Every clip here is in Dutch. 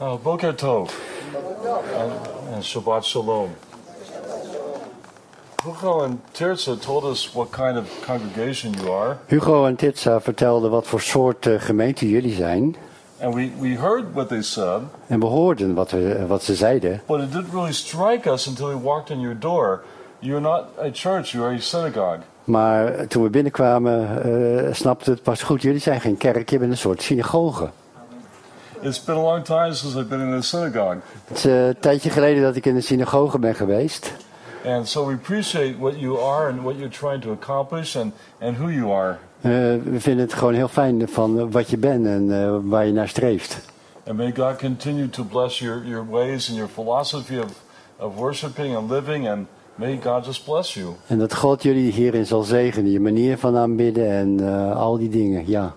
Boker Tov and Shabbat Shalom. Hugo and Tirza told us what kind of congregation you are. Hugo en Tirza vertelden wat voor soort gemeente jullie zijn. And we heard what they said. En we hoorden wat ze zeiden. But it didn't really strike us until we walked in your door. You're not a church, you're a synagogue. Maar toen we binnenkwamen snapte het pas goed. Jullie zijn geen kerk, je bent een soort synagoge. It's been a long time since I've been in a synagogue. Het is een tijdje geleden dat ik in een synagoge ben geweest. And so we appreciate what you are and what you're trying to accomplish and who you are. We vinden het gewoon heel fijn van wat je bent en waar je naar streeft. And may God continue to bless your ways and your philosophy of worshiping and living, and may God just bless you. En dat God jullie hierin zal zegenen, je manier van aanbidden en al die dingen, ja.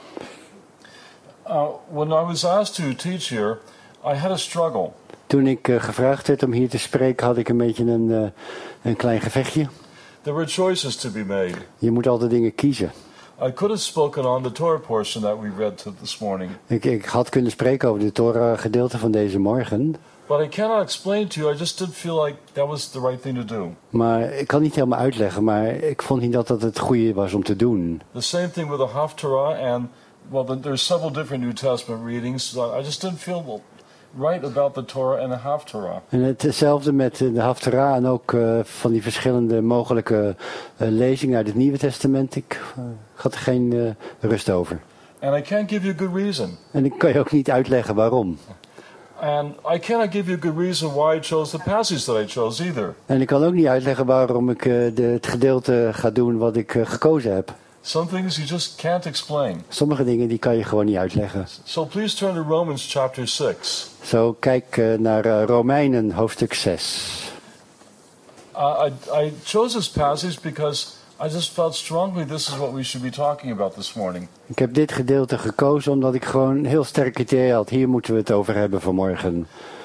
When I was asked to teach here, I had a struggle. Toen ik gevraagd werd om hier te spreken, had ik een beetje een klein gevechtje. There were choices to be made. Je moet altijd dingen kiezen. I could have spoken on the Torah portion that we read this morning. Ik had kunnen spreken over de Torah gedeelte van deze morgen. But I cannot explain to you. I just didn't feel like that was the right thing to do. Maar ik kan niet helemaal uitleggen, maar ik vond niet dat dat het goede was om te doen. The same thing with the Haftarah and there's several different New Testament readings. I just didn't feel right about the Torah and the Haftarah. En hetzelfde met de Haftarah en ook van die verschillende mogelijke lezingen uit het Nieuwe Testament. Ik had er geen rust over. And I can't give you a good reason. En ik kan je ook niet uitleggen waarom. And I cannot give you a good reason why I chose the passage that I chose either. En ik kan ook niet uitleggen waarom ik het gedeelte ga doen wat ik gekozen heb. Some things you just can't explain. Sommige dingen die kan je gewoon niet uitleggen. So please turn to Romans chapter 6. Zo kijk naar Romeinen hoofdstuk 6. I chose this passage because I just felt strongly this is what we should be talking about this morning. Ik heb dit gedeelte gekozen omdat ik gewoon heel sterk idee had. Hier moeten we het over hebben vanmorgen.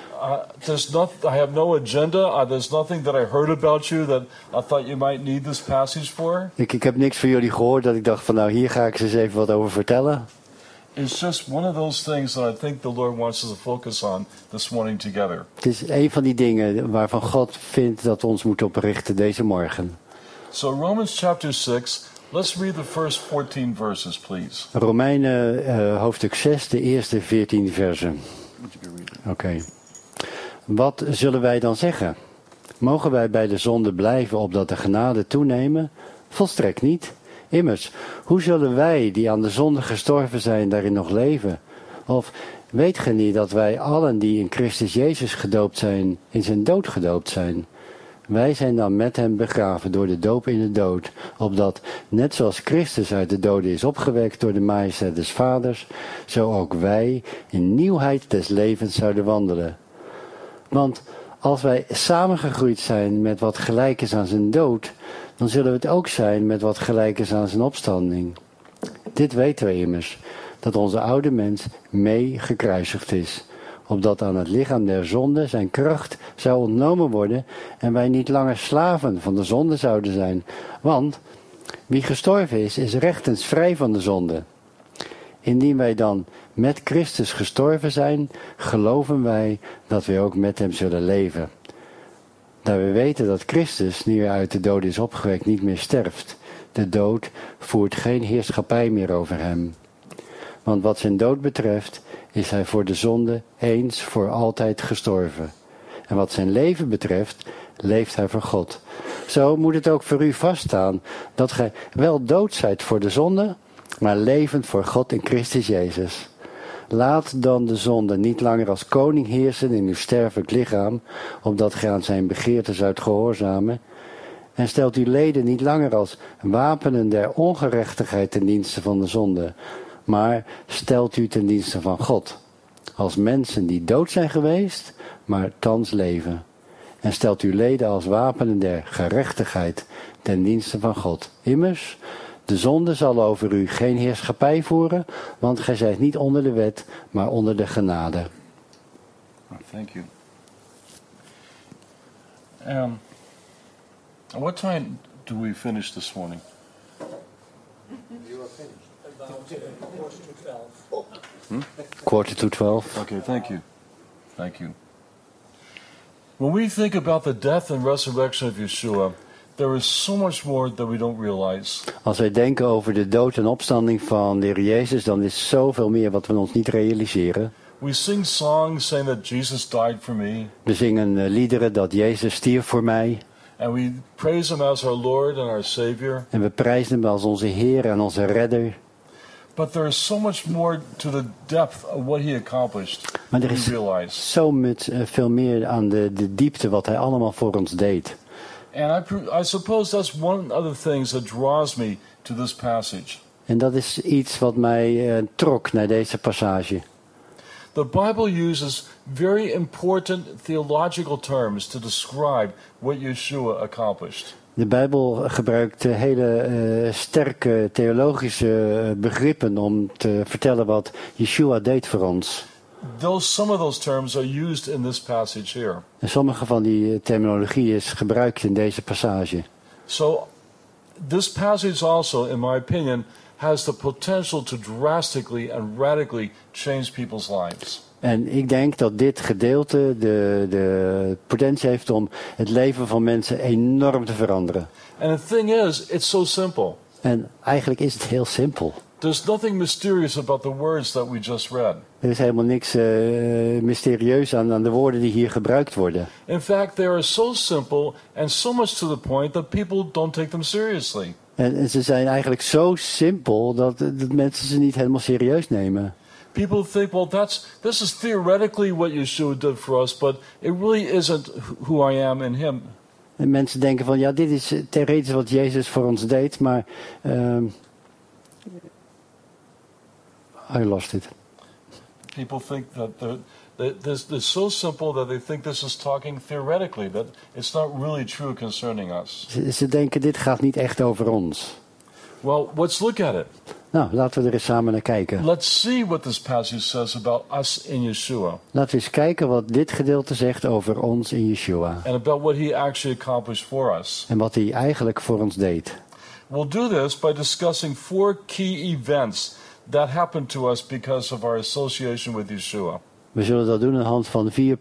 I have no agenda. There's nothing that I heard about you that I thought you might need this passage for. Ik heb niks van jullie gehoord dat ik dacht van nou hier ga ik ze eens even wat over vertellen. It's just one of those things that I think the Lord wants us to focus on this morning together. Het is een van die dingen waarvan God vindt dat we ons moeten oprichten deze morgen. So Romans chapter 6, let's read the first 14 verses, please. Romeinen hoofdstuk 6, de eerste 14 versen. Oké. Wat zullen wij dan zeggen? Mogen wij bij de zonde blijven opdat de genade toenemen? Volstrekt niet. Immers, hoe zullen wij die aan de zonde gestorven zijn daarin nog leven? Of weet ge niet dat wij allen die in Christus Jezus gedoopt zijn, in zijn dood gedoopt zijn? Wij zijn dan met hem begraven door de doop in de dood, opdat, net zoals Christus uit de doden is opgewekt door de majesteit des Vaders, zo ook wij in nieuwheid des levens zouden wandelen. Want als wij samengegroeid zijn met wat gelijk is aan zijn dood, dan zullen we het ook zijn met wat gelijk is aan zijn opstanding. Dit weten we immers, dat onze oude mens mee gekruisigd is, opdat aan het lichaam der zonde zijn kracht zou ontnomen worden en wij niet langer slaven van de zonde zouden zijn. Want wie gestorven is, is rechtens vrij van de zonde. Indien wij dan met Christus gestorven zijn, geloven wij dat wij ook met hem zullen leven. Daar we weten dat Christus, nu hij uit de dood is opgewekt, niet meer sterft. De dood voert geen heerschappij meer over hem. Want wat zijn dood betreft, is hij voor de zonde eens voor altijd gestorven. En wat zijn leven betreft, leeft hij voor God. Zo moet het ook voor u vaststaan, dat gij wel dood zijt voor de zonde, maar levend voor God in Christus Jezus. Laat dan de zonde niet langer als koning heersen in uw sterfelijk lichaam, opdat gij aan zijn begeerte zoudt gehoorzamen. En stelt uw leden niet langer als wapenen der ongerechtigheid ten dienste van de zonde, maar stelt u ten dienste van God, als mensen die dood zijn geweest, maar thans leven. En stelt uw leden als wapenen der gerechtigheid ten dienste van God. Immers, de zonde zal over u geen heerschappij voeren, want gij zijt niet onder de wet, maar onder de genade. Thank you. What time do we finish this morning? You are finished. About 12. Quarter to 12. Okay, thank you. Thank you. When we think about the death and resurrection of Yeshua, there is so much more that we don't realize. Als wij denken over de dood en opstanding van de Heer Jezus, dan is zoveel meer wat we ons niet realiseren. We sing songs saying that Jesus died for me, We zingen liederen dat Jezus stierf voor mij. and we praise him as our Lord and our Savior. En we prijzen hem als onze Heer en onze Redder. But there is so much more to the depth of what he accomplished Maar er than is we realize. zo veel meer aan de diepte wat hij allemaal voor ons deed. And I suppose that's one of the things that draws me to this passage. En dat is iets wat mij trok naar deze passage. The Bible uses very important theological terms to describe what Yeshua accomplished. De Bijbel gebruikt hele sterke theologische begrippen om te vertellen wat Yeshua deed voor ons. Some of those terms are used in this passage here. En sommige van die terminologie is gebruikt in deze passage. So this passage also, in my opinion, has the potential to drastically and radically change people's lives. En ik denk dat dit gedeelte de potentie heeft om het leven van mensen enorm te veranderen. And the thing is, it's so simple. En eigenlijk is het heel simpel. There's nothing mysterious about the words that we just read. Er is helemaal niks mysterieus aan de woorden die hier gebruikt worden. In fact, they are so simple and so much to the point that people don't take them seriously. En ze zijn eigenlijk zo simpel dat mensen ze niet helemaal serieus nemen. People think, well, this is theoretically what Yeshua did for us, but it really isn't who I am in him. En mensen denken van, ja, dit is theoretisch wat Jezus voor ons deed, maar I lost it. People think that this is so simple that they think this is talking theoretically, that it's not really true concerning us. Ze denken, dit gaat niet echt over ons. Well, let's look at it. Nou, laten we er eens samen naar kijken. Let's see what this passage says about us in Yeshua. Laten we eens kijken wat dit gedeelte zegt over ons in Yeshua. And about what he actually accomplished for us. En wat hij eigenlijk voor ons deed. We'll do this by discussing 4 key events that happened to us because of our association with Yeshua. We zullen dat doen aan de hand van 4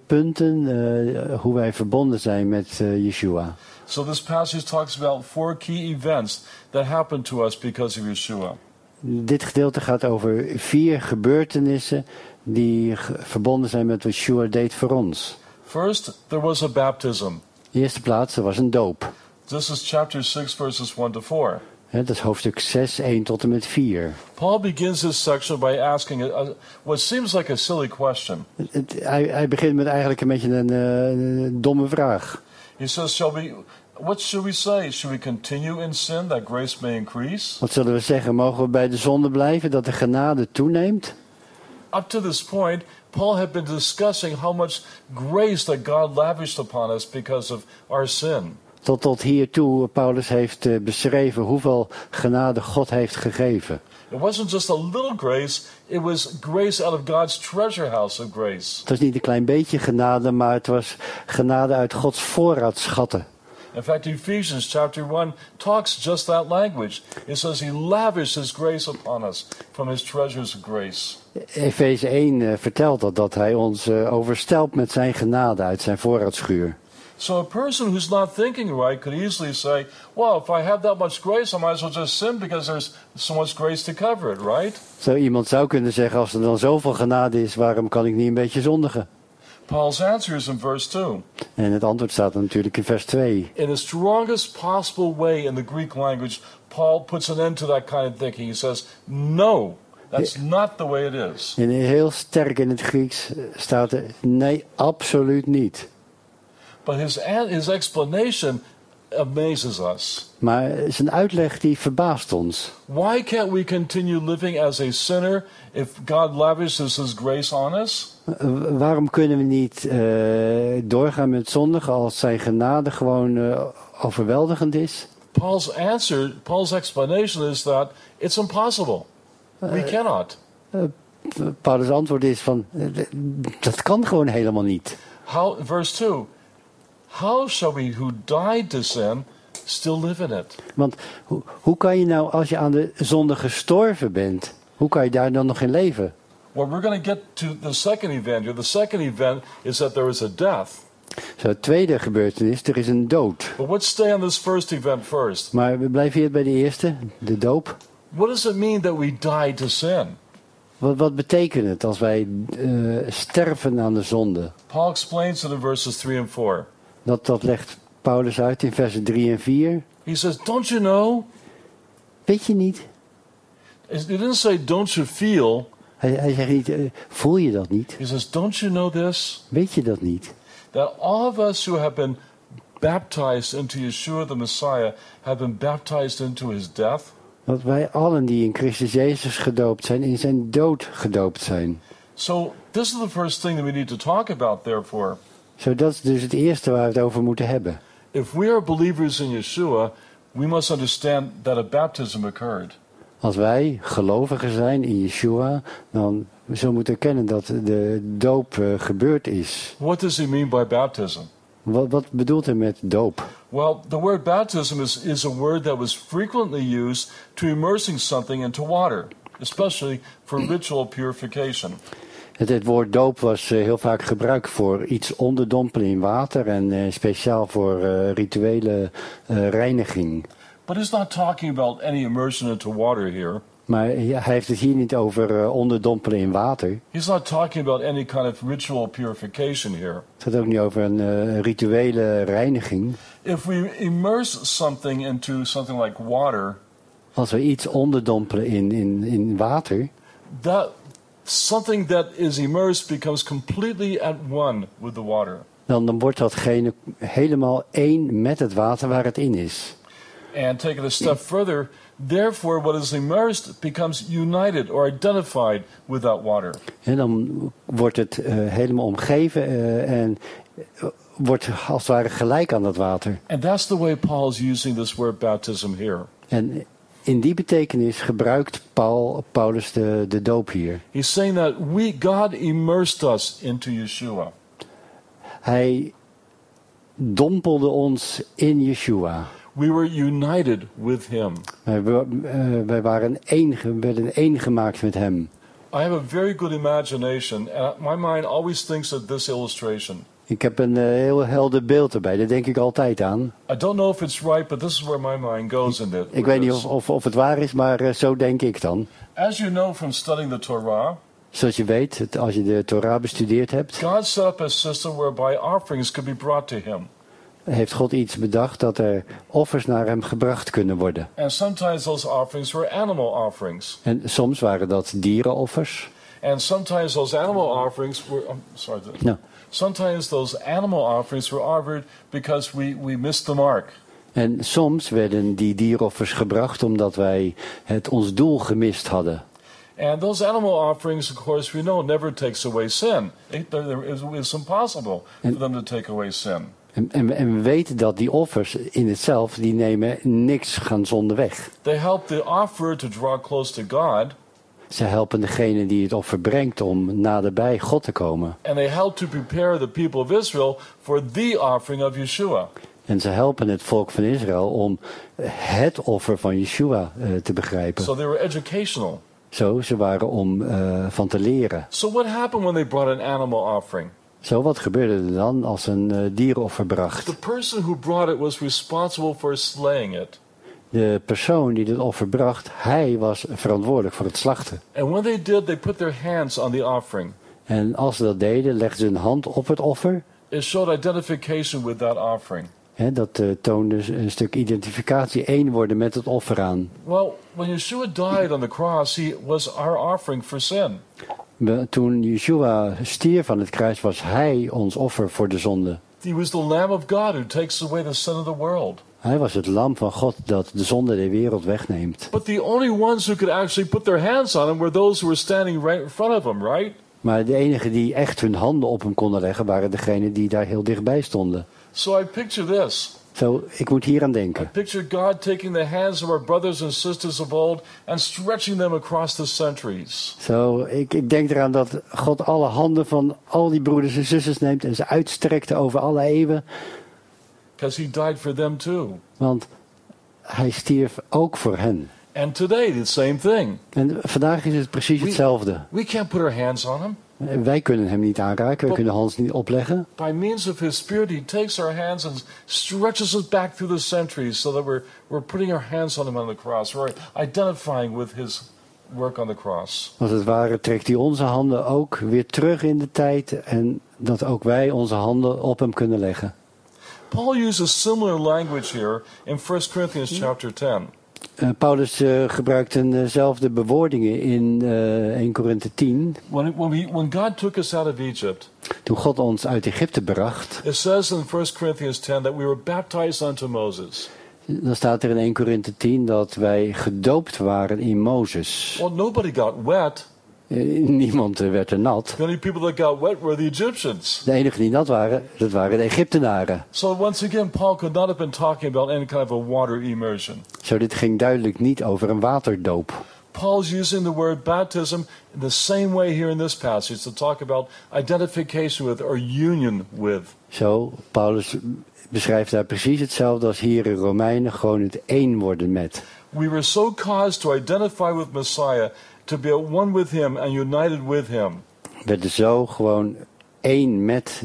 punten, hoe wij verbonden zijn met Yeshua. So this passage talks about 4 key events that happened to us because of Yeshua. Dit gedeelte gaat over 4 gebeurtenissen die verbonden zijn met wat Yeshua deed voor ons. First, there was a baptism. In de eerste plaats, er was een doop. This is chapter 6, verses 1 to 4. Dat is hoofdstuk 6, 1 tot en met 4. Paul begins this section by asking what seems like a silly question. Hij begint met eigenlijk een beetje een domme vraag. He says, what should we say? Should we continue in sin that grace may increase? Wat zullen we zeggen? Mogen we bij de zonde blijven dat de genade toeneemt? Up to this point, Paul had been discussing how much grace that God lavished upon us because of our sin. Tot hiertoe Paulus heeft beschreven hoeveel genade God heeft gegeven. It wasn't just a little grace, it was grace out of God's treasure house of grace. Het was niet een klein beetje genade, maar het was genade uit Gods voorraadschatten. In fact, Ephesians chapter 1 talks just that language. It says he lavished his grace upon us from his treasures of grace. Efeze 1 vertelt dat hij ons overstelpt met zijn genade uit zijn voorraadschuur. So a person who's not thinking right could easily say, well, if I have that much grace, I might as well just sin because there's so much grace to cover it, right? Zo iemand zou kunnen zeggen, als er dan zoveel genade is, waarom kan ik niet een beetje zondigen? Paul's answer is in verse 2. En het antwoord staat natuurlijk in vers 2. In the strongest possible way in the Greek language, Paul puts an end to that kind of thinking. He says, no, that's not the way it is. En heel sterk in het Grieks staat er, nee, absoluut niet. But his explanation amazes us. Maar zijn uitleg die verbaast ons. Why can't we continue living as a sinner if God lavishes his grace on us? Waarom kunnen we niet doorgaan met zondigen als zijn genade gewoon overweldigend is? Paul's explanation is that it's impossible. We cannot. Paulus' antwoord is van, dat kan gewoon helemaal niet. Verse 2. How shall we who died to sin still live in it? Want hoe kan je nou, als je aan de zonde gestorven bent, hoe kan je daar dan nog in leven? Well, we're going to get to the second event here. The second event is that there is a death. Zo, het tweede gebeurtenis, er is een dood. But let's stay on this first event first. Maar we blijven hier bij de eerste, de doop. What does it mean that we die to sin? Wat betekent het als wij sterven aan de zonde? Paul explains it in verses 3 and 4. Dat legt Paulus uit in versen 3 en 4. He says, don't you know? Weet je niet? He didn't say, don't you feel? Hij zegt niet, voel je dat niet? He says, don't you know this? Weet je dat niet? That all of us who have been baptized into Yeshua the Messiah have been baptized into his death? Dat wij allen die in Christus Jezus gedoopt zijn, in zijn dood gedoopt zijn. So this is the first thing that we need to talk about, therefore. Zo, dat is dus het eerste waar we het over moeten hebben. If we are believers in Yeshua, we must understand that a baptism occurred. Als wij gelovigen zijn in Yeshua, dan zullen we moeten erkennen dat de doop gebeurd is. What does he mean by baptism? Wat bedoelt hij met doop? Well, the word baptism is a word that was frequently used to immersing something into water, especially for ritual purification. Het woord doop was heel vaak gebruikt voor iets onderdompelen in water en speciaal voor rituele reiniging. But he's not talking about any immersion into water here. Maar hij heeft het hier niet over onderdompelen in water. He's not talking about any kind of ritual purification here. Het gaat ook niet over een rituele reiniging. If we immerse something into something like water, Als we iets onderdompelen in water, that something that is immersed becomes completely at one with the water. dan wordt datgene helemaal één met het water waar het in is. And take it a step further, therefore what is immersed becomes united or identified with that water. En dan wordt het helemaal omgeven en wordt als het ware gelijk aan dat water. And that's the way Paul is using this word baptism here. En in die betekenis gebruikt Paulus de doop hier. He's saying that God immersed us into Yeshua. Hij dompelde ons in Yeshua. We were united with him. Wij werden één gemaakt met hem. I have a very good imagination, and my mind always thinks of this illustration. Ik heb een heel helder beeld erbij, daar denk ik altijd aan. I don't know if it's right, but this is where my mind goes in it. Ik weet niet of het waar is, maar zo denk ik dan. As you know from studying the Torah, Zoals je weet, als je de Torah bestudeerd hebt, God set up a system whereby offerings could be brought to him. heeft God iets bedacht dat er offers naar hem gebracht kunnen worden. And sometimes those offerings were animal offerings. En soms waren dat dierenoffers. And sometimes those animal offerings were Nou, sometimes those animal offerings were offered because we missed the mark. en soms werden die dieroffers gebracht omdat wij ons doel gemist hadden. And those animal offerings, of course, we know never takes away sin. It's impossible for them to take away sin. En we weten dat die offers in itself, die nemen niks gaan zonde weg. They help the offerer to draw close to God. Ze helpen degene die het offer brengt om naderbij God te komen. And they help to prepare the people of Israel for the offering of Yeshua. En ze helpen het volk van Israël om het offer van Yeshua te begrijpen. So they were educational. Zo, ze waren om van te leren. So what happened when they brought an animal offering? Zo, wat gebeurde er dan als een dierenoffer bracht? The person who brought it was responsible for slaying it. De persoon die dit offer bracht, hij was verantwoordelijk voor het slachten. And when they did, they put their hands on the offering. En als ze dat deden, legden ze hun hand op het offer. It showed identification with that offering. Dat toonde een stuk identificatie, één worden met het offer aan. Well, when Yeshua died on the cross, he was our offering for sin. Toen Yeshua stierf aan het kruis, was hij ons offer voor de zonde. He was the Lamb of God who takes away the sin of the world. Hij was het lam van God dat de zonde der wereld wegneemt. But the only ones who could actually put their hands on him were those who were standing right in front of him, right? Maar de enigen die echt hun handen op hem konden leggen, waren degenen die daar heel dichtbij stonden. So I picture this. Zo, ik moet hier aan denken. Picture God taking the hands of our brothers and sisters of old and stretching them across the centuries. Zo, ik denk eraan dat God alle handen van al die broeders en zusters neemt en ze uitstrekte over alle eeuwen. Because he died for them too. Want hij stierf ook voor hen. And today, the same thing. En vandaag is het precies hetzelfde. We can't put our hands on him. Wij kunnen hem niet aanraken, wij kunnen Hans niet opleggen. By means of his Spirit, he takes our hands and stretches us back through the centuries so that we're putting our hands on him on the cross. We're identifying with his work on the cross. Als het ware trekt hij onze handen ook weer terug in de tijd en dat ook wij onze handen op hem kunnen leggen. Paul uses similar language here in 1 Corinthians chapter 10. Paulus gebruikt eenzelfde bewoordingen in 1 Korinthe 10. When God took us out of Egypt, Toen God ons uit Egypte bracht, it says in 1 Corinthians 10 that we were baptized unto Moses. dan staat er in 1 Korinthe 10 dat wij gedoopt waren in Mozes. Well, nobody got wet. Niemand werd er nat. The only people that got wet were the Egyptians. De enigen die nat waren, dat waren de Egyptenaren. So once again, Paul could not have been talking about any kind of a water immersion. Zo, dit ging duidelijk niet over een waterdoop. Paul's using the word baptism in the same way here in this passage to talk about identification with or union with. Zo, Paulus beschrijft daar precies hetzelfde als hier in Romeinen, gewoon het één worden met. We were so caused to identify with Messiah, to be one with him and united with him. We werden zo gewoon één met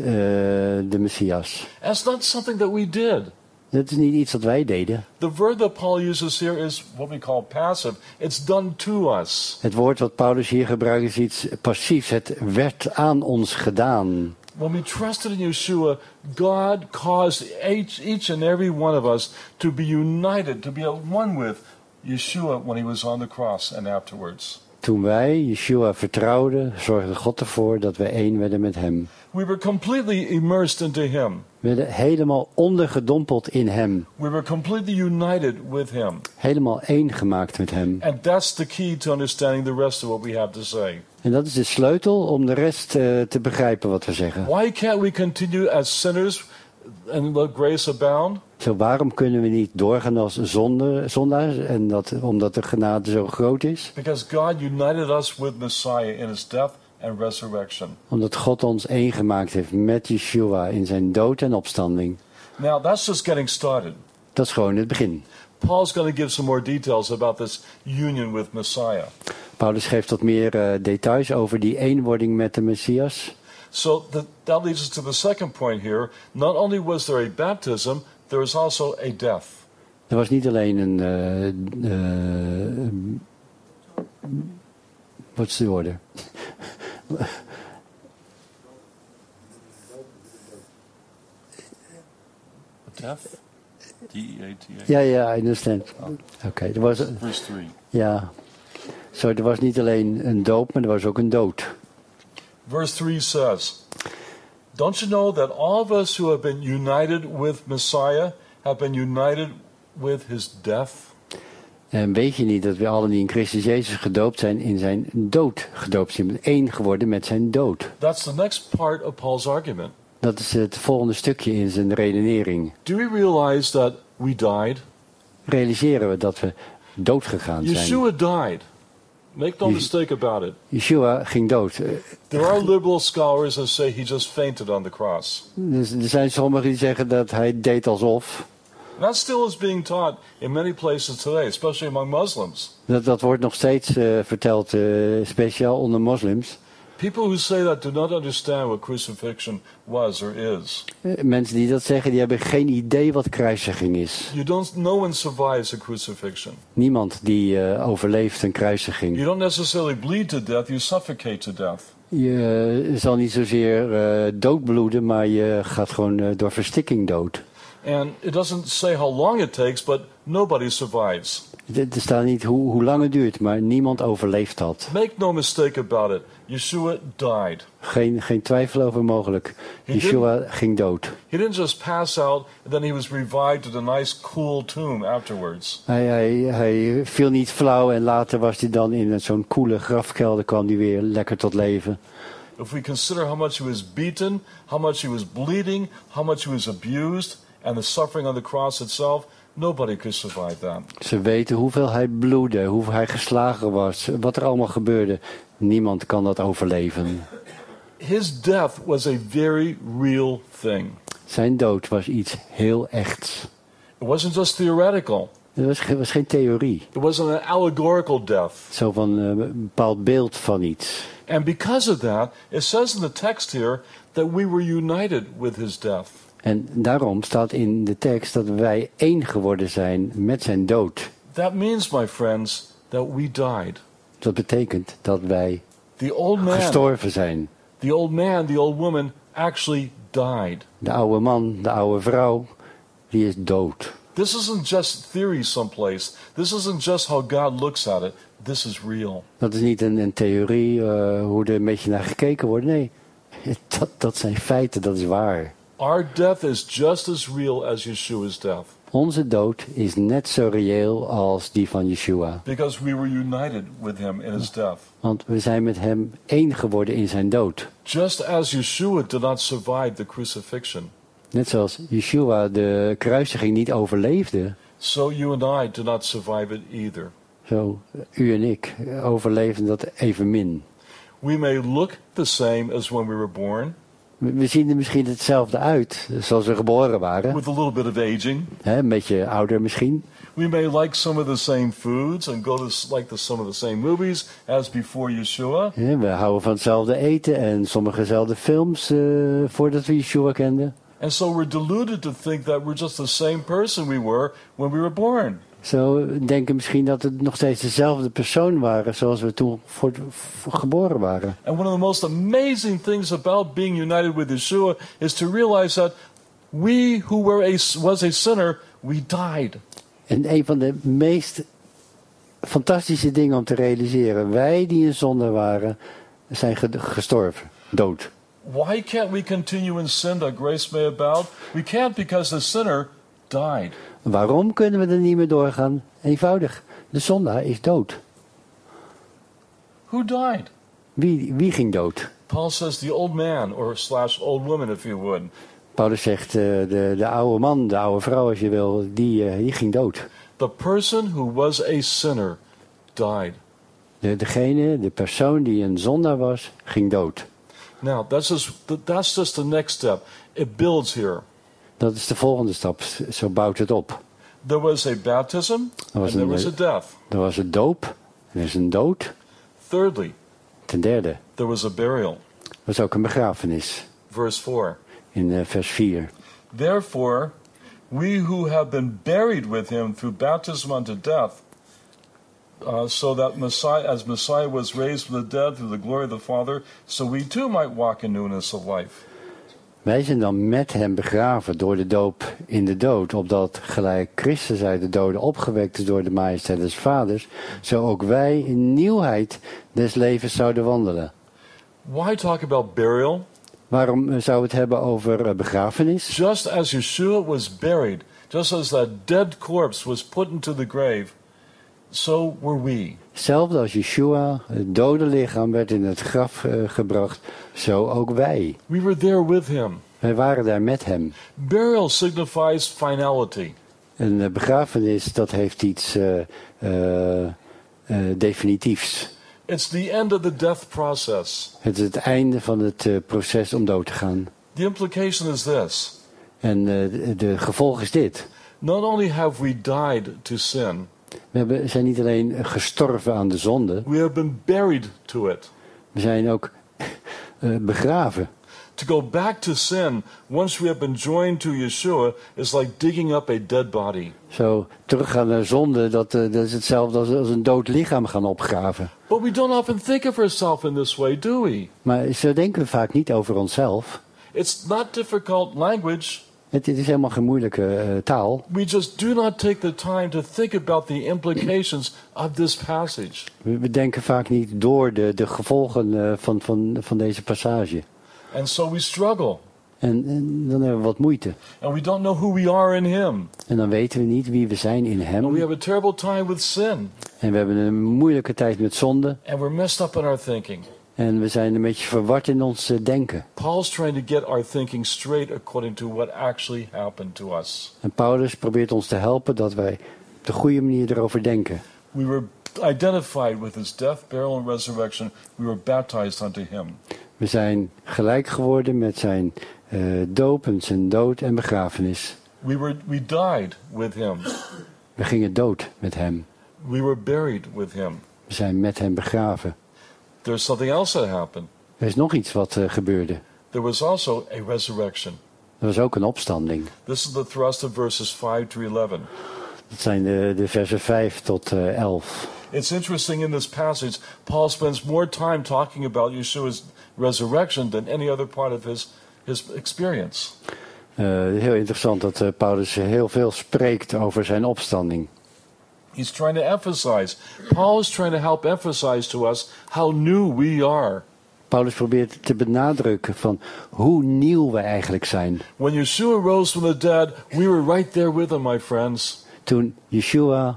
de Messias. That's not something that we did. Dat is niet iets wat wij deden. The verb that Paul uses here is what we call passive. It's done to us. Het woord wat Paulus hier gebruikt is iets passiefs. Het werd aan ons gedaan. When we trusted in Yeshua, God caused each and every one of us to be united, to be at one with Yeshua when he was on the cross and afterwards. Toen wij Yeshua vertrouwden, zorgde God ervoor dat we één werden met hem. We were completely immersed into him. We werden helemaal ondergedompeld in hem. We were completely united with him. Helemaal één gemaakt met hem. And that's the key to understanding the rest of what we have to say. En dat is de sleutel om de rest te begrijpen wat we zeggen. Why can't we continue as sinners and let grace abound? Zo, waarom kunnen we niet doorgaan als zondaars en omdat de genade zo groot is? Because God united us with Messiah in his death and resurrection. Omdat God ons één gemaakt heeft met Yeshua in zijn dood en opstanding. Now that's just getting started. Dat is gewoon het begin. Paul's going to give some more details about this union with Messiah. Paulus geeft wat meer details over die eenwording met de Messias. So that leads us to the second point here. Not only was there a baptism, there was also a death. Er was niet alleen een... what's the order? Death? D-E-A-T-H. Ja, I understand. Oké, er was... Verse 3. Ja. Zo, er was niet alleen een doop, maar er was ook een dood. Verse 3 says, don't you know that all of us who have been united with Messiah have been united with his death? En weet je niet dat we allen die in Christus Jezus gedoopt zijn in zijn dood gedoopt zijn? Eén geworden met zijn dood. That's the next part of Paul's argument. Dat is het volgende stukje in zijn redenering. Do we realize that we died? Realiseren we dat we dood gegaan zijn? Yeshua died. Make no mistake about it. Yeshua ging dood. There are liberal scholars that say he just fainted on the cross. Dus er zijn sommigen die zeggen dat hij deed alsof. That still is being taught in many places today, especially among Muslims. Dat wordt nog steeds verteld, speciaal onder moslims. People who say that do not understand what crucifixion was or is. Mensen die dat zeggen, die hebben geen idee wat kruisiging is. No one survives a crucifixion. Niemand die overleeft een kruisiging. You don't necessarily bleed to death, you suffocate to death. Je zal niet zozeer doodbloeden, maar je gaat gewoon door verstikking dood. And it doesn't say how long it takes, but nobody survives. Er staat niet hoe lang het duurt, maar niemand overleeft dat. Make no mistake about it. Yeshua died. Geen twijfel over mogelijk. Yeshua ging dood. He didn't just pass out and then he was revived at a nice cool tomb afterwards. Hij viel niet flauw en later was hij dan in zo'n koele grafkelder, kwam hij weer lekker tot leven. If we consider how much he was beaten, how much he was bleeding, how much he was abused, and the suffering on the cross itself, nobody could survive that. Ze weten hoeveel hij bloedde, hoe hij geslagen was, wat er allemaal gebeurde. Niemand kan dat overleven. His death was a very real thing. Zijn dood was iets heel echts. It wasn't just theoretical. Het was geen theorie. It wasn't an allegorical death. Zo van een bepaald beeld van iets. And because of that, it says in the text here that we were united with his death. En daarom staat in de tekst dat wij één geworden zijn met zijn dood. That means, my friends, that we died. Dat betekent dat wij The old man, gestorven zijn. the old woman actually died. De oude man, de oude vrouw, die is dood. This isn't just theory someplace. This isn't just how God looks at it. This is real. Dat is niet een theorie, hoe er een beetje naar gekeken wordt. Nee, dat zijn feiten, dat is waar. Our death is just as real as Yeshua's death. Onze dood is net zo reëel als die van Yeshua. Because we were united with him in his death. Want we zijn met hem één geworden in zijn dood. Just as Yeshua did not survive the crucifixion, Net zoals Yeshua de kruisiging niet overleefde, so you and I did not survive it either. zo u en ik overleefden dat evenmin. We may look the same as when we were born, We zien er misschien hetzelfde uit, zoals we geboren waren. with a little bit of aging. Een beetje ouder misschien. We may like some of the same foods and go to some of the same movies as before Yeshua. We houden van hetzelfde eten en sommige dezelfde films voordat we Yeshua kenden. And so we're deluded to think that we're just the same person we were when we were born. Zo denken misschien dat het nog steeds dezelfde persoon waren zoals we toen geboren waren. And one of the most amazing things about being united with Yeshua is to realize that we who was a sinner, we died. En een van de meest fantastische dingen om te realiseren, wij die een zonde waren, zijn gestorven, dood. Why can't we continue in sin that grace may abound? We can't because the sinner died. Waarom kunnen we er niet meer doorgaan? Eenvoudig, de zondaar is dood. Who died? Wie ging dood? Paul says the old man, or / old woman if you would. Paulus zegt, de oude man, de oude vrouw als je wil, die ging dood. The person who was a sinner died. De persoon die een zondaar was, ging dood. Now, that's just the next step. It builds here. Dat is de volgende stap, zo bouwt het op. There was a baptism, and there was a death. Er was een doop, er is een dood. Thirdly, Ten derde, there was a burial. er was ook een begrafenis. Verse 4. In vers 4. Therefore, we who have been buried with him through baptism unto death, so that as Messiah was raised from the dead through the glory of the Father, so we too might walk in newness of life. Wij zijn dan met hem begraven door de doop in de dood, opdat gelijk Christus uit de doden opgewekt is door de majesteit des Vaders, zo ook wij in nieuwheid des levens zouden wandelen. Why talk about burial? Waarom zou het hebben over begrafenis? Just as Yeshua was buried, just as that dead corpse was put into the grave, so were we. Hetzelfde als Yeshua, het dode lichaam, werd in het graf gebracht, zo ook wij. We were there with him. Wij waren daar met hem. Burial signifies finality. Een begrafenis, dat heeft iets definitiefs. It's the end of the death process. Het is het einde van het proces om dood te gaan. The implication is this. En de gevolg is dit. Not only have we died to sin, We zijn niet alleen gestorven aan de zonde, we have been buried to it. we zijn ook begraven. To go back to sin once we have been joined to Yeshua is like digging up a dead body. Zo teruggaan naar zonde, dat is hetzelfde als een dood lichaam gaan opgraven. But we don't often think of ourselves in this way, do we? Maar zo denken we vaak niet over onszelf. It's not difficult language. Het is helemaal geen moeilijke taal. We just do not take the time to think about the implications of this passage. We denken vaak niet door de gevolgen van deze passage. And so we struggle. En dan hebben we wat moeite. And we don't know who we are in him. En dan weten we niet wie we zijn in And we hem. have a terrible time with sin. En we hebben een moeilijke tijd met zonde. And we're messed up in our thinking. En we zijn een beetje verward in ons denken. Paul's trying to get our thinking straight according to what actually happened to us. En Paulus probeert ons te helpen dat wij op de goede manier erover denken. We were identified with his death, burial, and resurrection. We were baptized unto him. We zijn gelijk geworden met zijn doop en zijn dood en begrafenis. We died with him. We gingen dood met hem. We were buried with him. We zijn met hem begraven. There's something else that happened. Er is nog iets wat gebeurde. There was also a resurrection. Er was ook een opstanding. This is the thrust of verses 5 to 11. Dat zijn de versen 5 tot 11. It's interesting in this passage, Paul spends more time talking about Yeshua's resurrection than any other part of his experience. Heel interessant dat Paulus heel veel spreekt over zijn opstanding. He's trying to emphasize, Paul is trying to help emphasize to us how new we are. Paulus probeert te benadrukken van hoe nieuw wij eigenlijk zijn. When Yeshua rose from the dead, we were right there with him, my friends. Toen Yeshua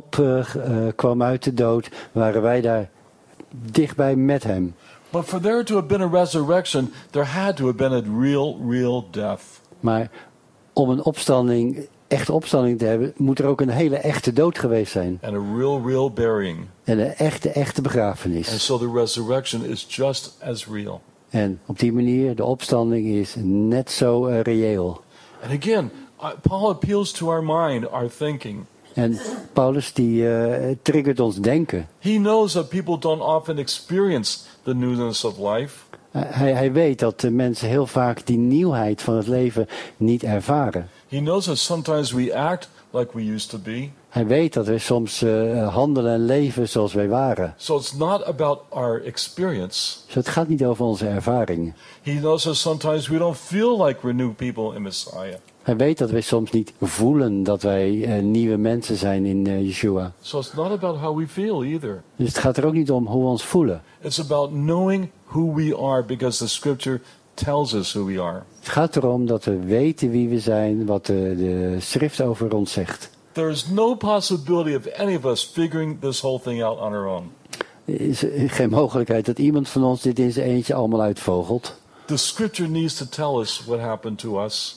kwam uit de dood, waren wij daar dichtbij met hem. But for there to have been a resurrection, there had to have been a real death. Maar om een echte opstanding te hebben, moet er ook een hele echte dood geweest zijn. And a real burying. En een echte begrafenis. And so the resurrection is just as real. En op die manier, de opstanding is net zo reëel. And again, Paul appeals to our mind, our thinking. En Paulus die triggert ons denken. He knows that people don't often experience the newness of life. Hij weet dat de mensen heel vaak die nieuwheid van het leven niet ervaren. He knows that sometimes we act like we used to be. Hij weet dat we soms handelen en leven zoals wij waren. So it's not about our experience. Dus het gaat niet over onze ervaringen. He knows that sometimes we don't feel like we're new people in Messiah. Hij weet dat wij soms niet voelen dat wij nieuwe mensen zijn in Yeshua. So it's not about how we feel either. Dus het gaat er ook niet om hoe we ons voelen. It's about knowing who we are because the scripture tells us who we are. Het gaat erom dat we weten wie we zijn, wat de schrift over ons zegt. There is no possibility of any of us figuring this whole thing out on our own. Er is geen mogelijkheid dat iemand van ons dit in zijn eentje allemaal uitvogelt. The scripture needs to tell us what happened to us.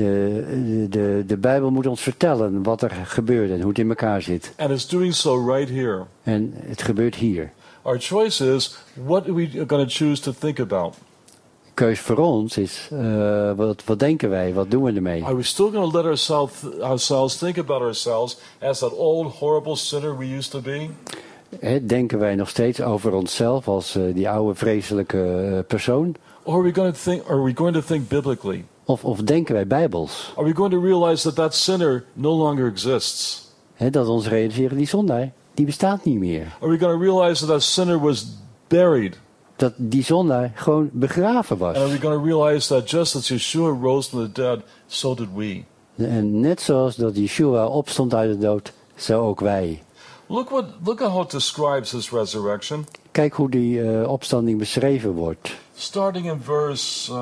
De Bijbel moet ons vertellen wat er gebeurde en hoe het in elkaar zit. And it's doing so right here. En het gebeurt hier. Our choice is, what are we going to choose to think about? Keus voor ons is, wat denken wij, wat doen we ermee? Are we still going to let ourselves think about ourselves as that old horrible sinner we used to be? Denken wij nog steeds over onszelf als die oude vreselijke persoon? Or are we going to think biblically? Of denken wij bijbels? Are we going to realize that sinner no longer exists? Dat ons realiseren, die zondaar, die bestaat niet meer. Are we going to realize that sinner was buried? Dat die zondaar gewoon begraven was. And are we going to realize that just as Yeshua rose from the dead, so did we? En net zoals dat Yeshua opstond uit de dood, zo ook wij. Look at how it describes his resurrection. Kijk hoe die opstanding beschreven wordt. Starting in verse...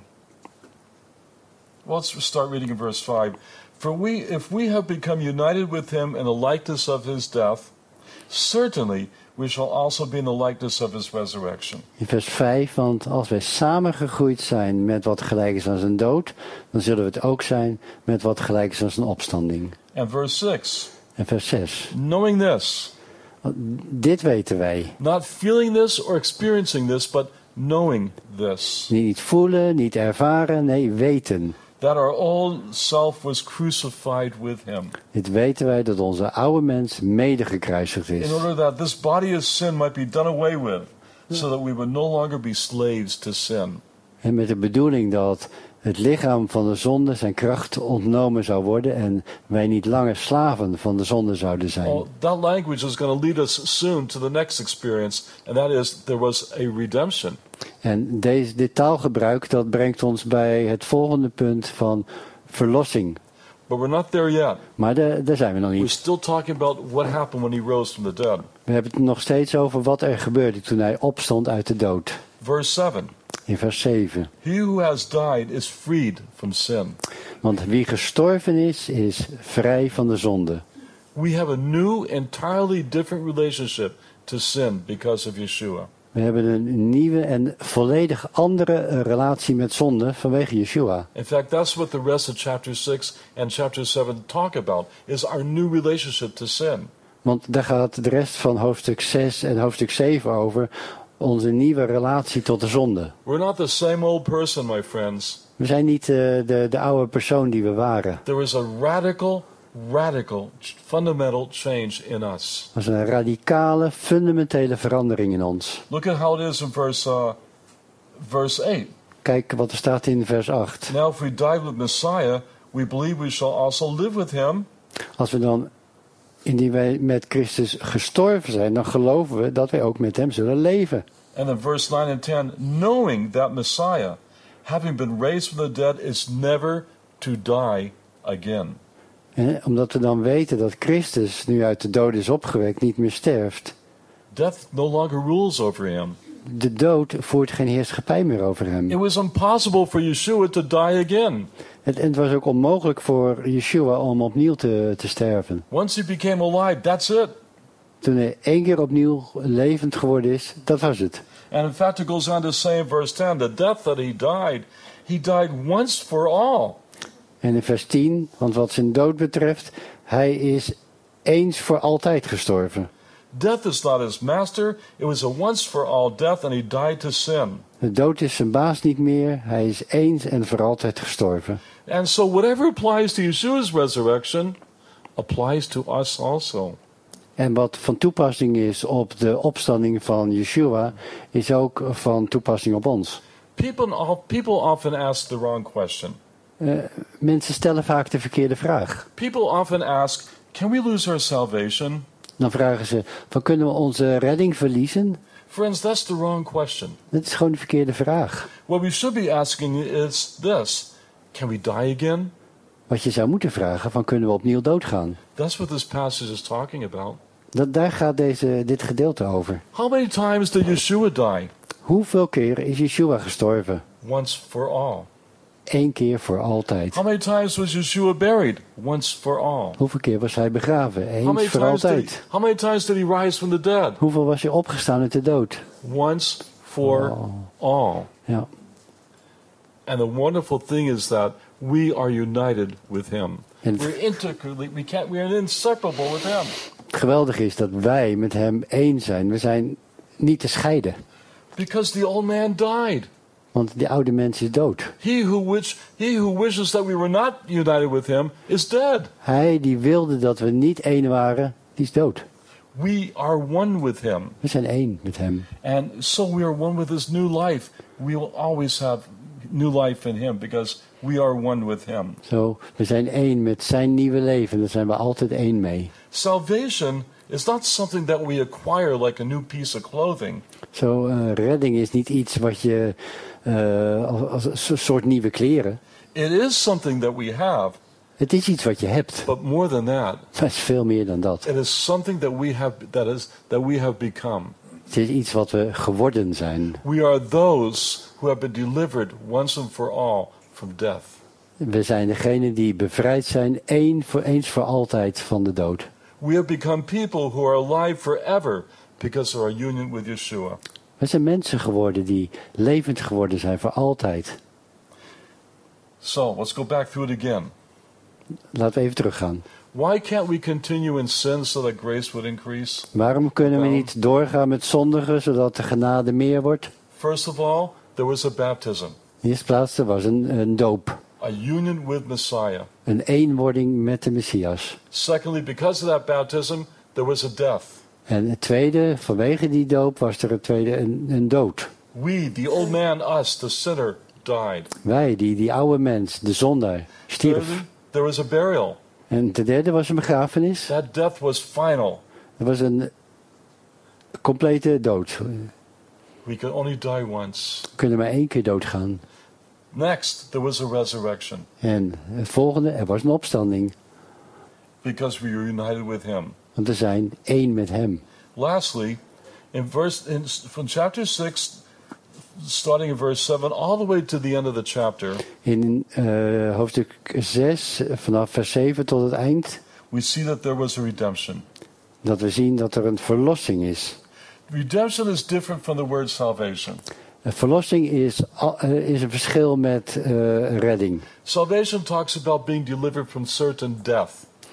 let's start reading in verse 5. For if we have become united with him in the likeness of his death, certainly we shall also be in the likeness of his resurrection. In vers 5, want als wij samengegroeid zijn met wat gelijk is aan zijn dood, dan zullen we het ook zijn met wat gelijk is aan zijn opstanding. And verse 6. En vers 6. Knowing this. Dit weten wij. Not feeling this or experiencing this, but knowing this. Niet voelen, niet ervaren, nee, weten. That our old self was crucified with him. Dit weten wij dat onze oude mens mede gekruisigd is. In order that this body of sin might be done away with, so that we would no longer be slaves to sin. En met de bedoeling dat het lichaam van de zonde zijn kracht ontnomen zou worden en wij niet langer slaven van de zonde zouden zijn. Well, that language is going to lead us soon to the next experience, and that is there was a redemption. En dit taalgebruik dat brengt ons bij het volgende punt van verlossing. But we're not there yet. Maar daar zijn we nog We're niet. still talking about what happened when he rose from the dead. We hebben het nog steeds over wat er gebeurde toen hij opstond uit de dood. Verse 7. In vers 7. He who has died is freed from sin. Want wie gestorven is vrij van de zonde. We have a new, entirely different relationship to sin because of Yeshua. We hebben een nieuwe en volledig andere relatie met zonde vanwege Yeshua. In fact, that's what the rest of chapter 6 and chapter 7 talk about, is our new relationship to sin. Want daar gaat de rest van hoofdstuk 6 en hoofdstuk 7 over. Onze nieuwe relatie tot de zonde. We're not the same old person, my friends. We zijn niet de oude persoon die we waren. There is a radical radical, fundamental change in us. Dat is een radicale, fundamentele verandering in ons. Look at how it is in verse 8. Kijk wat er staat in vers 8. Now if we die with Messiah, we believe we shall also live with him. Als we dan indien wij met Christus gestorven zijn, dan geloven we dat wij ook met hem zullen leven. And in verse 9 and 10, knowing that Messiah, having been raised from the dead, is never to die again. Omdat we dan weten dat Christus nu uit de dood is opgewekt, niet meer sterft. Death no longer rules over him. De dood voert geen heerschappij meer over hem. It was impossible for Yeshua to die again. Het was ook onmogelijk voor Yeshua om opnieuw te sterven. Once he became alive, that's it. Toen hij 1 keer opnieuw levend geworden is, dat was het. And in fact it goes on to say in verse 10, the death that he died once for all. En in vers 10, want wat zijn dood betreft, hij is eens voor altijd gestorven. Death is not his master. It was a once for all death and he died to sin. De dood is zijn baas niet meer, hij is eens en voor altijd gestorven. And so whatever applies to Yeshua's resurrection applies to us also. En wat van toepassing is op de opstanding van Yeshua, is ook van toepassing op ons. People often ask the wrong question. Mensen stellen vaak de verkeerde vraag. People often ask, can we lose our salvation? Dan vragen ze, van kunnen we onze redding verliezen? Friends, that's the wrong question. Dat is gewoon de verkeerde vraag. What we should be asking is this, can we die again? Wat je zou moeten vragen, van kunnen we opnieuw doodgaan? That's what this passage is talking about. Daar gaat dit gedeelte over. How many times did Yeshua die? Hoeveel keer is Yeshua gestorven? Once for all. 1 keer voor altijd. How many times was Yeshua buried? Once for all. Hoeveel keer was hij begraven? How many Eens voor times altijd. how many times did he rise from the dead? Hoeveel was hij opgestaan uit de dood? Once for all. Ja. And the wonderful thing is that we are united with him. En We are inseparable with him. het geweldige is dat wij met hem één zijn. We zijn niet te scheiden. Because the old man died. Want die oude mens is dood. He who wishes that we were not united with him is dead. Hij die wilde dat we niet één waren, die is dood. We are one with him. We zijn één met hem. And so we are one with his new life. We will always have new life in him because we are one with him. Zo, we zijn één met zijn nieuwe leven. Daar zijn we altijd één mee. Salvation is not something that we acquire like a new piece of clothing. Zo, redding is niet iets wat je als een soort nieuwe kleren. It is something that we have. Het is iets wat je hebt. But more than that, Maar het is veel meer dan dat. it is something that we have become. Het is iets wat we geworden zijn. We are those who have been delivered once and for all from death. We zijn degene die bevrijd zijn eens voor altijd van de dood. We have become people who are alive forever because of our union with Yeshua. We zijn mensen geworden die levend geworden zijn voor altijd. So, let's go back through it again. Laten we even teruggaan. Why can't we continue in sin so that grace would increase? Waarom kunnen we niet doorgaan met zondigen zodat de genade meer wordt? First of all, there was a baptism. In de eerste plaats, er was een doop. A union with Messiah. Een eenwording met de Messias. Secondly, because of that baptism, there was a death. En het tweede, vanwege die doop was er een dood. We, the old man, us, the sinner, died. Wij, die oude mens, de zondaar, stierf. Thirdly, there was a burial. En ten derde was een begrafenis. That death was final. Er was een complete dood. We could only die once. We kunnen maar 1 keer doodgaan. Next, there was a resurrection. En het volgende, er was een opstanding. Because we were united with him. Want we zijn één met hem. Lastly, from chapter 6, starting in verse 7, all the way to the end of the chapter, In hoofdstuk 6, vanaf vers 7 tot het eind, we see that there was a redemption. dat we zien dat er een verlossing is. Redemption is different from the word salvation. Verlossing is een verschil met redding. Salvation talks about being delivered from certain death.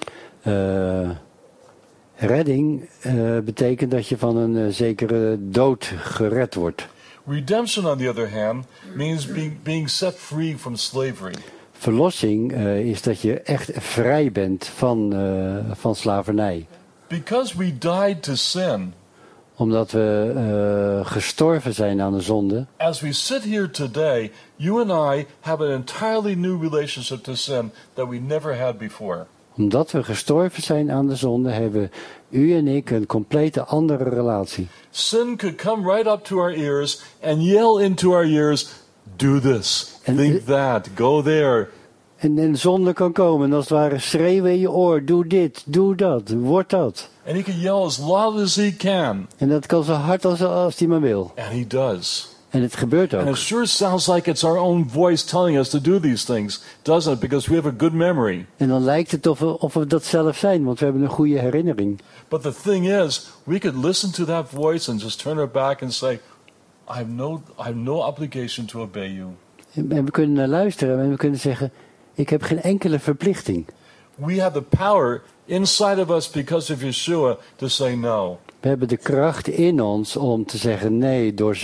Redding betekent dat je van een zekere dood gered wordt. Redemption, on the other hand, means being set free from slavery. Verlossing is dat je echt vrij bent van slavernij. Because we died to sin, Omdat we gestorven zijn aan de zonde. as we sit here today, you and I have an entirely new relationship to sin that we never had before. Omdat we gestorven zijn aan de zonde, hebben u en ik een complete andere relatie. Sin could come right up to our ears and yell into our ears, do this, En- think that, go there. En zonde kan komen en als het ware schreeuwen in je oor. Doe dit, doe dat, word dat. And he can yell as loud as he can. En dat kan zo hard als hij maar wil. And he does. En het gebeurt And it ook. sure sounds like it's our own voice telling us to do these things, doesn't it? Because we have a good memory. En dan lijkt het of we dat zelf zijn, want we hebben een goede herinnering. But the thing is, we could listen to that voice and just turn our back and say, I have no obligation to obey you. En we kunnen naar luisteren en we kunnen zeggen, ik heb geen enkele verplichting. We have the power inside of us because of Yeshua to say no. We hebben de kracht in ons om te zeggen nee door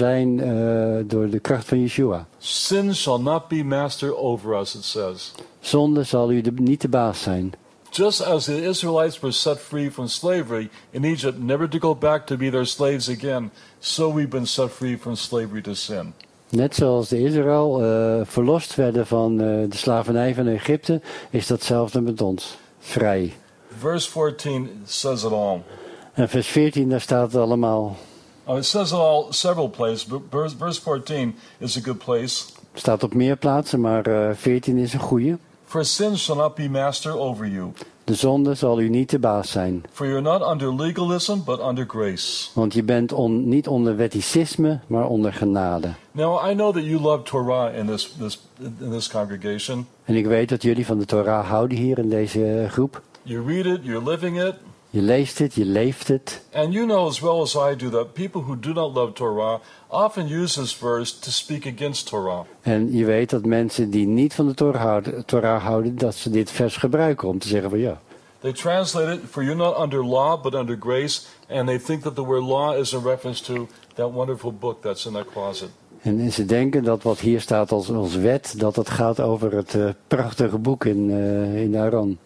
de kracht van Yeshua. Sin shall not be master over us, it says. Zonde zal u niet de baas zijn. Just as the Israelites were set free from slavery in Egypt, never to go back to be their slaves again, so we've been set free from slavery to sin. Net zoals de Israël verlost werden van de slavernij van Egypte, is datzelfde met ons. Vrij. Verse 14 says it all. En vers 14, daar staat het allemaal. It says it all several places, but verse 14 is a good place. Het staat op meer plaatsen, maar 14 is een goeie. For sin shall not be master over you. De zonde zal u niet de baas zijn. For you're not under legalism, but under grace. Want je bent niet onder wetticisme, maar onder genade. Now, I know that you love Torah in this congregation. En ik weet dat jullie van de Torah houden hier in deze groep. You read it, you're living it, Je leest het, je leeft het. and you know as well as I do that people who do not love Torah often use this verse to speak against Torah. En je weet dat mensen die niet van de Torah houden, dat ze dit vers gebruiken om te zeggen van ja. They translate it, for you're not under law, but under grace, and they think that the word law is a reference to that wonderful book that's in that closet. En ze denken dat wat hier staat als wet, dat het gaat over het prachtige boek in Aaron.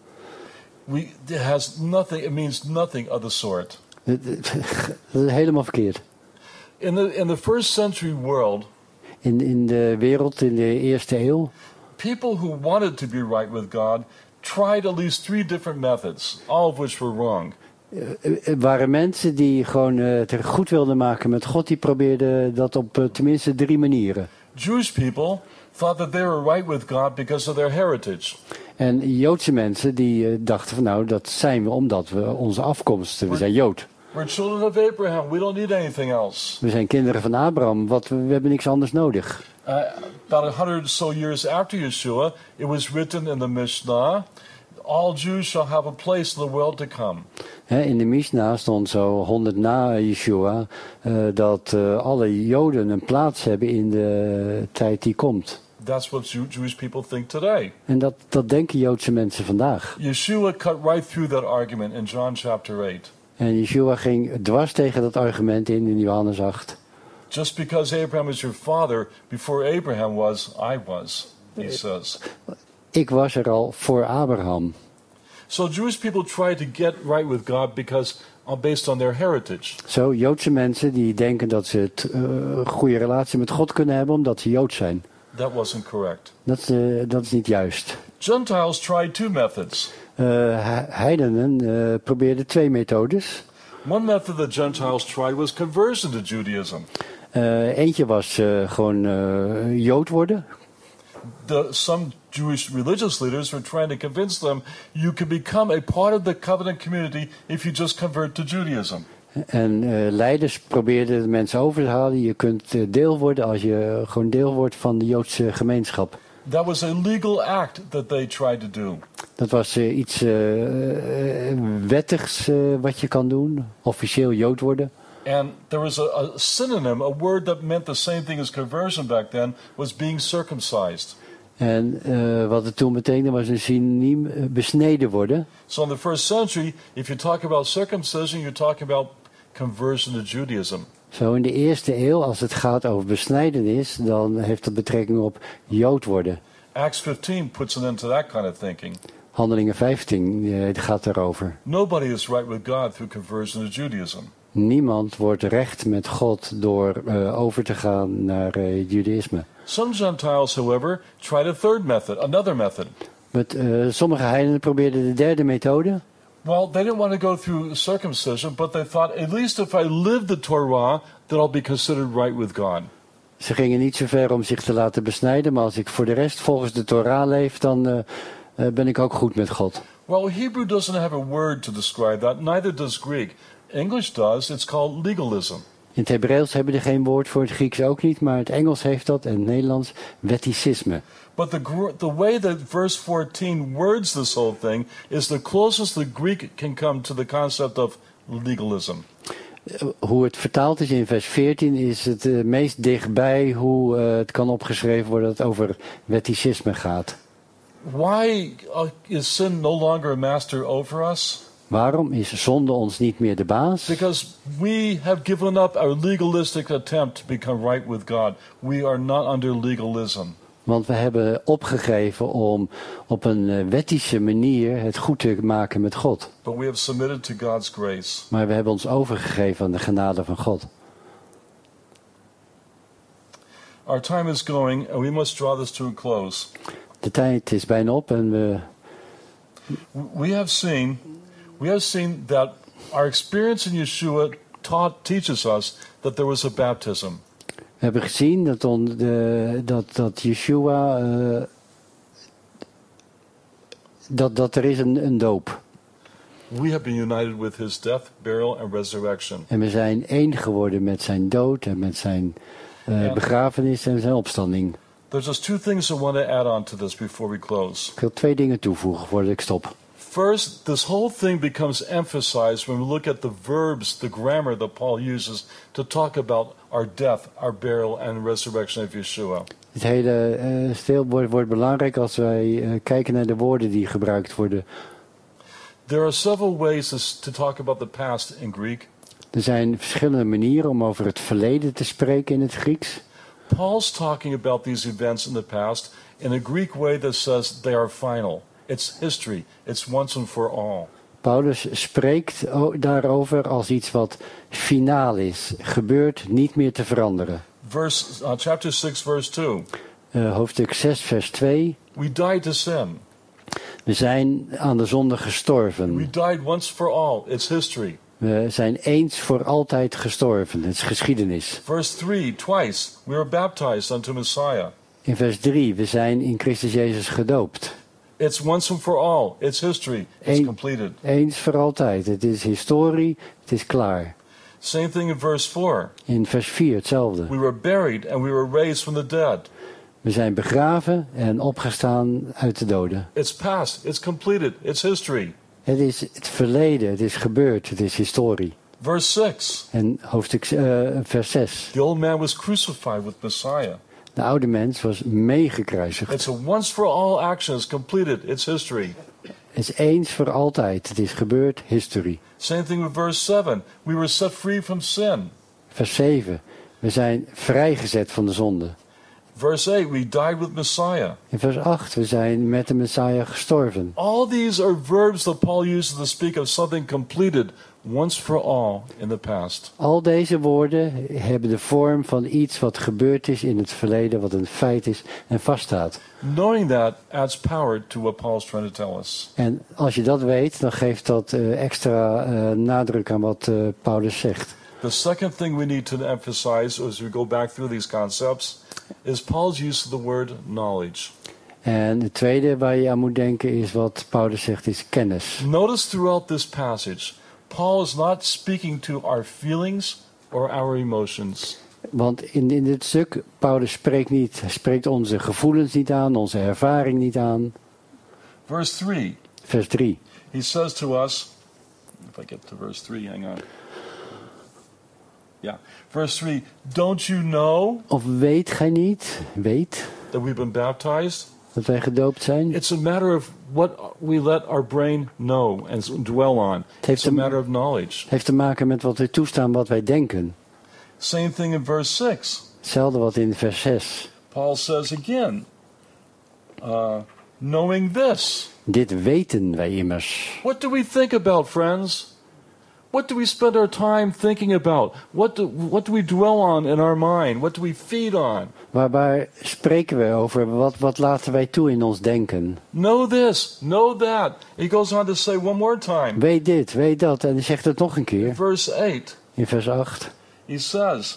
It means nothing of the sort. Dat is helemaal verkeerd. In the first century world, In de wereld in de eerste eeuw, people who wanted to be right with God tried at least 3 different methods, all of which were wrong. waren mensen die gewoon het goed wilden maken met God, die probeerden dat op tenminste 3 manieren. Jewish people thought that they were right with God because of their heritage. En Joodse mensen die dachten van nou, dat zijn we omdat we onze afkomst, we zijn Jood. We're children of Abraham. We don't need anything else. We zijn kinderen van Abraham, we hebben niks anders nodig. About 100 or so years after Yeshua, it was written in the Mishnah, all Jews shall have a place in the world to come. In de Mishnah stond zo 100 na Yeshua dat alle Joden een plaats hebben in de tijd die komt. That's what Jewish people think today. En dat denken Joodse mensen vandaag. Yeshua cut right through that argument in John chapter 8. En Yeshua ging dwars tegen dat argument in Johannes 8. Just because Abraham is your father, before Abraham was, I was, he says. Ik was er al voor Abraham. So Jewish people try to get right with God based on their heritage. Zo, Joodse mensen die denken dat ze een goede relatie met God kunnen hebben omdat ze Jood zijn. That wasn't correct. Dat is niet juist. Gentiles tried 2 methods. Heidenen probeerden 2 methodes. One method the Gentiles tried was conversion to Judaism. Eentje was gewoon Jood worden. Some Jewish religious leaders were trying to convince them you can become a part of the covenant community if you just convert to Judaism. En leiders probeerden de mensen over te halen. Je kunt deel worden als je gewoon deel wordt van de Joodse gemeenschap. That was a legal act that they tried to do. Dat was iets wettigs wat je kan doen. Officieel Jood worden. And there was a synonym, a word that meant the same thing as conversion back then, was being circumcised. En wat het toen betekende was een synoniem besneden worden. So in the first century, if you talk about circumcision, you're talking about conversion to Judaism. Zo in de eerste eeuw, als het gaat over besnijdenis, dan heeft dat betrekking op Jood worden. Acts 15 puts an end to that kind of thinking. Handelingen 15 gaat daarover. Nobody is right with God through conversion to Judaism. Niemand wordt recht met God door over te gaan naar Judaïsme. Some Gentiles, however, tried a third method, another method. Sommige heidenen probeerden de derde methode. Well, they didn't want to go through circumcision, but they thought, at least if I live the Torah, then I'll be considered right with God. Ze gingen niet zo ver om zich te laten besnijden, maar als ik voor de rest volgens de Torah leef, dan ben ik ook goed met God. Well, Hebrew doesn't have a word to describe that, neither does Greek. English does, it's called legalism. In het Hebreeuws hebben we er geen woord voor, het Grieks ook niet, maar het Engels heeft dat en het Nederlands wetticisme. But the way that verse 14 words this whole thing is the closest the Greek can come to the concept of legalism. Hoe het vertaald is in vers 14 is het meest dichtbij hoe het kan opgeschreven worden dat het over wetticisme gaat. Why is sin no longer a master over us? Waarom is zonde ons niet meer de baas? Because we have given up our legalistic attempt to become right with God. We are not under legalism. Want we hebben opgegeven om op een wettische manier het goed te maken met God. But we have submitted to God's grace. Maar we hebben ons overgegeven aan de genade van God. Our time is going and we must draw this to a close. De tijd is bijna op en We have seen that our experience in Yeshua teaches us that there was a baptism. we hebben gezien dat Yeshua, dat er is een doop. We have been united with his death, burial and resurrection. En we zijn één geworden met zijn dood en met zijn begrafenis en zijn opstanding. There's just two things I want to add on to this before we close. Ik wil 2 dingen toevoegen voordat ik stop. First, this whole thing becomes emphasized when we look at the verbs, the grammar that Paul uses to talk about our death, our burial, and resurrection of Yeshua. Het hele stil wordt belangrijk als wij kijken naar de woorden die gebruikt worden. There are several ways to talk about the past in Greek. Er zijn verschillende manieren om over het verleden te spreken in het Grieks. Paul's talking about these events in the past in a Greek way that says they are final. It's history. It's once and for all. Paulus spreekt daarover als iets wat finaal is, gebeurt, niet meer te veranderen. Chapter 6, verse 2. Hoofdstuk 6, vers 2. We died to sin. We zijn aan de zonde gestorven. We died once for all. It's history. We zijn eens voor altijd gestorven. Het is geschiedenis. Verse 3, twice. We were baptized unto Messiah. In vers 3, we zijn in Christus Jezus gedoopt. It's once and for all. It's history. It's completed. Eens voor altijd. Het is historie. Het is klaar. Same thing in verse 4. In vers 4 hetzelfde. We were buried and we were raised from the dead. We zijn begraven en opgestaan uit de doden. It's past. It's completed. It's history. Het is het verleden. Het is gebeurd. Het is historie. Verse 6. En hoofdstuk vers 6. The old man was crucified with Messiah. De oude mens was meegekruisigd. It's a once for all action. It's completed. It's history. Het is eens voor altijd. Het is gebeurd. History. Same thing with verse 7. We were set free from sin. Vers 7. We zijn vrijgezet van de zonde. Verse 8. We died with Messiah. In vers 8. We zijn met de Messiah gestorven. All these are verbs that Paul uses to speak of something completed once for all in the past. Al deze woorden hebben de vorm van iets wat gebeurd is in het verleden, wat een feit is en vaststaat. Knowing that adds power to what Paul's trying to tell us. En als je dat weet, dan geeft dat extra nadruk aan wat Paulus zegt. The second thing we need to emphasize as we go back through these concepts is Paul's use of the word knowledge. En het tweede waar je aan moet denken is wat Paulus zegt, is kennis. Notice throughout this passage, Paul is not speaking to our feelings or our emotions. Want in dit stuk, Paulus spreekt niet, hij spreekt onze gevoelens niet aan, onze ervaring niet aan. Verse 3. Vers 3. He says to us, if I get to verse 3, hang on. Yeah. Verse 3, don't you know? Of weet gij niet, That we've been baptized? Dat wij gedoopt zijn? It's a matter of what we let our brain know and dwell on. It's a matter of knowledge. Het heeft te maken met wat we toestaan, wat wij denken. Same thing in verse 6. Hetzelfde wat in vers 6. Paul says again, knowing this. Dit weten wij immers. What do we think about, friends? What do we spend our time thinking about? What do we dwell on in our mind? What do we feed on? Waar spreken we over? Wat laten wij toe in ons denken? Know this, know that. He goes on to say one more time. Weet dit, weet dat. En hij zegt het nog een keer. Verse 8. In vers 8. He says,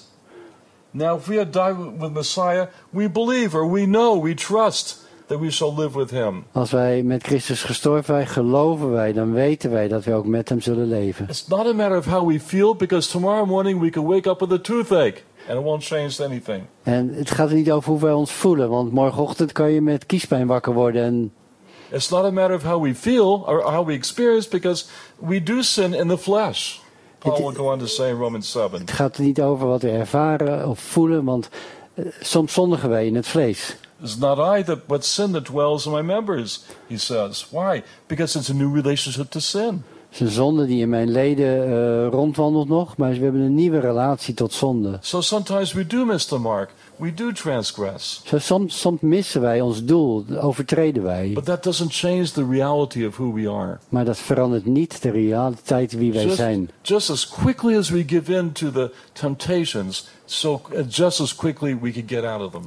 now if we have died with Messiah, we believe or we know, we trust that we shall live with him. Als wij met Christus gestorven zijn, geloven wij, dan weten wij dat wij ook met hem zullen leven. It's not a matter of how we feel, because tomorrow morning we can wake up with a toothache and it won't change anything. En het gaat er niet over hoe wij ons voelen, want morgenochtend kan je met kiespijn wakker worden. En It's not a matter of how we feel or how we experience, because we do sin in the flesh. Paul will go on to say in Romans 7. het gaat er niet over wat we ervaren of voelen, want soms zondigen wij in het vlees. It's not I but sin that dwells in my members, he says. Why? Because it's a new relationship to sin. Het is een zonde die in mijn leden rondwandelt nog, maar we hebben een nieuwe relatie tot zonde. So sometimes we do miss the mark. We do transgress. Zo soms missen wij ons doel, overtreden wij. But that doesn't change the reality of who we are. Maar dat verandert niet de realiteit wie wij zijn. Just as quickly as we give in to the temptations, so just as quickly we can get out of them.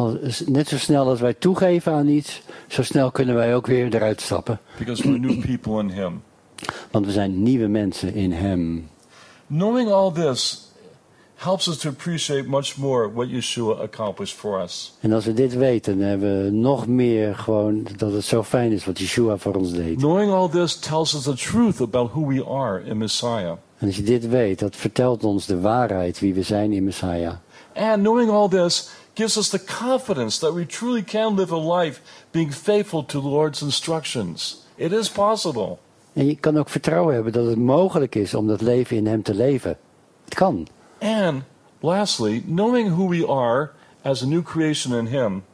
Net zo snel als wij toegeven aan iets, zo snel kunnen wij ook weer eruit stappen. Because we're new people in him. Want we zijn nieuwe mensen in hem. Knowing all this helps us to appreciate much more what Yeshua accomplished for us. En als we dit weten, dan hebben we nog meer gewoon dat het zo fijn is wat Yeshua voor ons deed. Knowing all this tells us the truth about who we are in Messiah. En als je dit weet, dat vertelt ons de waarheid wie we zijn in Messiah. And knowing all this gives us the confidence that we truly can live a life being faithful to the Lord's instructions. It is possible. En je kan ook vertrouwen hebben dat het mogelijk is om dat leven in hem te leven. Het kan. And lastly, knowing who we are as a new creation in him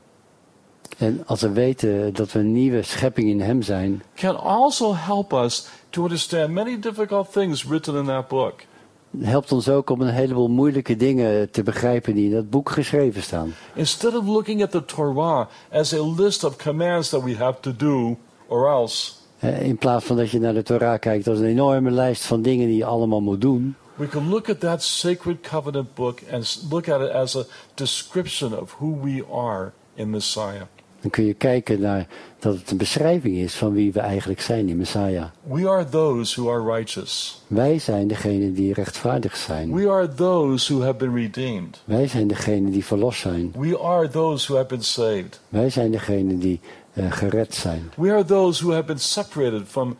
En als we weten dat we een nieuwe schepping in hem zijn, can also help us to understand many difficult things written in that book. helpt ons ook om een heleboel moeilijke dingen te begrijpen die in dat boek geschreven staan. Instead of looking at the Torah as a list of commands that we have to do or else, In plaats van dat je naar de Torah kijkt als een enorme lijst van dingen die je allemaal moet doen. we can look at that sacred covenant book and look at it as a description of who we are in Messiah. Dan kun je kijken naar dat het een beschrijving is van wie we eigenlijk zijn in Messiah. We are those who are righteous. Wij zijn degenen die rechtvaardig zijn. We are those who have been redeemed. Wij zijn degenen die verlost zijn. We are those who have been saved. Wij zijn degenen die gered zijn. We are those who have been separated from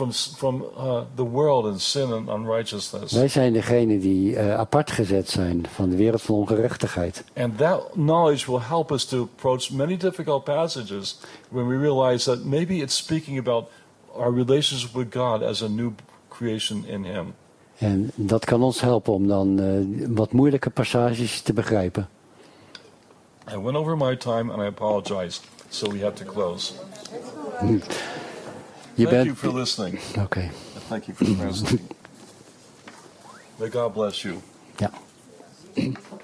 the world and sin and unrighteousness. Wij zijn degenen die apart gezet zijn van de wereld van ongerechtigheid. And that knowledge will help us to approach many difficult passages when we realize that maybe it's speaking about our relationship with God as a new creation in him. En dat kan ons helpen om dan wat moeilijke passages te begrijpen. I went over my time and I apologize. So we have to close. Thank you for listening. Oké. Thank you for listening. May God bless you. Ja.